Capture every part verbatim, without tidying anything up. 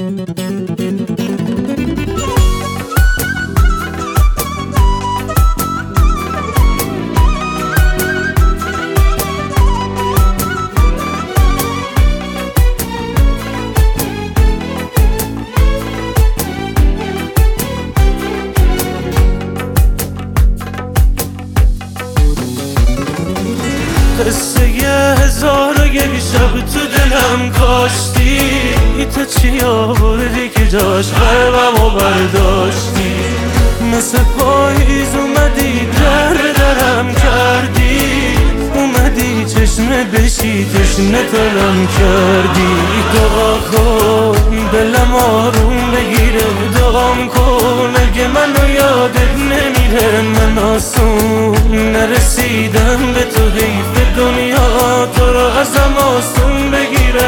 قصه یه هزار و یک شب تو دلم کاشتی، تو چی آوردی که جاش قلبمو برداشتی؟ مثل پاییز اومدی در درم کردی، اومدی چشمه بشی تشنه تلم کردی. دعا کن دلم آروم بگیره، دعام کن اگه منو یادت نمیره. من آسون نرسیدم به تو، حیف دنیا تو رو ازم آسون بگیره.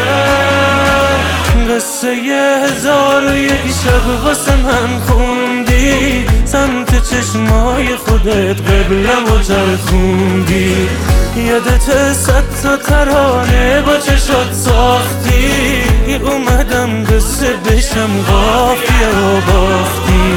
قصه یه هزار و یک شب واسه من خوندی، سمت چشمای خودت قبلم و چرخوندی. یادت صد تا ترانه با چشات ساختی، اومدم قصه بشم قافیه و باختی.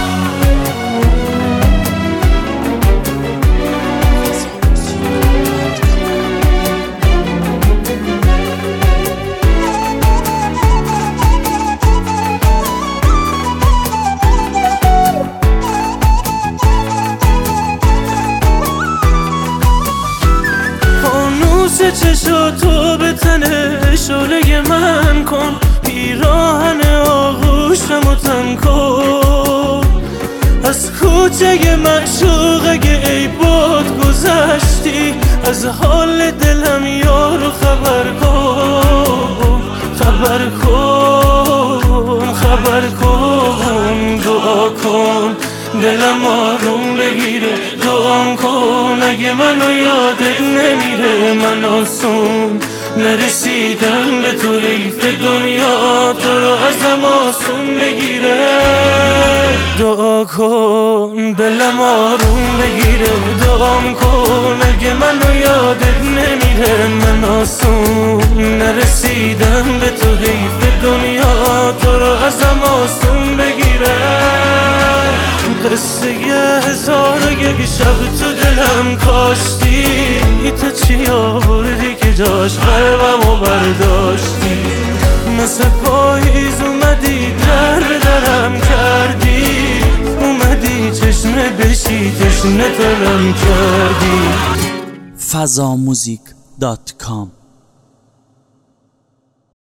چشاتو به تنه شعله من کن، پیراهن آغوشمو تن کن. از کوچه معشوق اگه ای باد گذشتی، از حال دلم یارو خبر کن. خبر کن خبر کن دعا کن دلم آروم بگیره. دعام کن اگه منو یادت نمیره. من آسون نرسیدم به تو، حیف دنیا تو رو ازم آسون بگیره. دعا کن دلم آروم بگیره، دعام کن اگه منو یادت نمیره. من آسون نرسیدم به تو، حیف دنیا تو رو ازم آسون بگیره. قصه یه هزار و یک شب تو دلم کاشتی، تو چی آوردی که جاش قلبمو برداشتی؟ مثل پاییز اومدی در درم کردی، اومدی چشمه بشی تشنه تلم کردی. فضاموزیک دات کام